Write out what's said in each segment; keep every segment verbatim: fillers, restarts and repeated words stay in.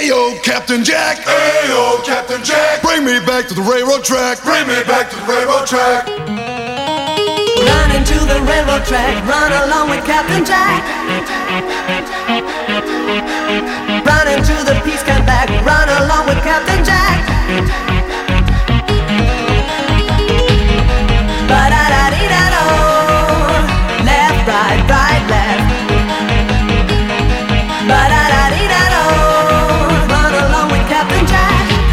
Ayo, Captain Jack. Ayo, Captain Jack. Bring me back to the railroad track. Bring me back to the railroad track. Run into the railroad track. Run along with Captain Jack. Run into the peace come back. Run along with Captain Jack. Ba-da-da-dee-da-do. Left, right, right, left. Ba-da-da-dee-da-do. Run along with Captain Jack.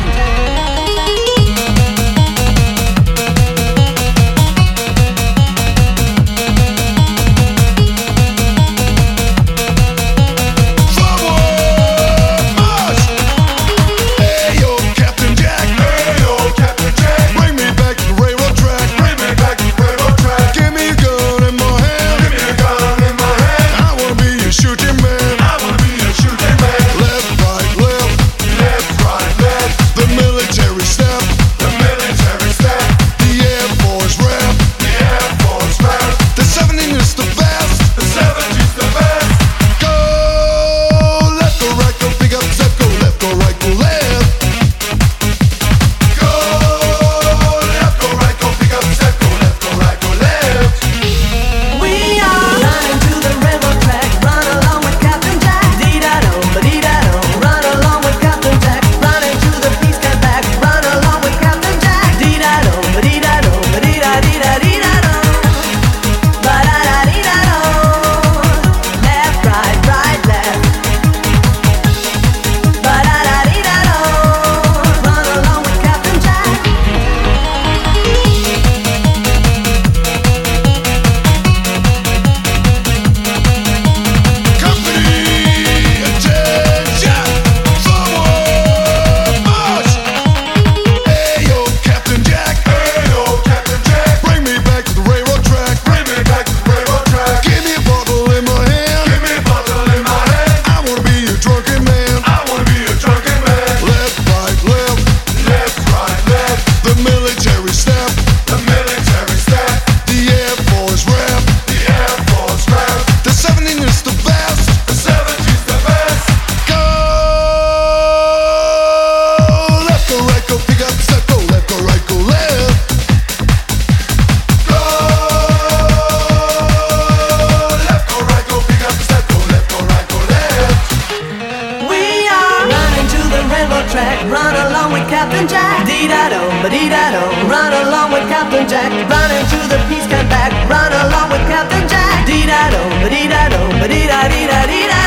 Run along with Captain Jack. Dee-da-do, ba-dee-da-do. Run along with Captain Jack. Run into the peace come back. Run along with Captain Jack. Dee-da-do, ba-dee-da-do, ba-dee-da-dee-da-dee-da.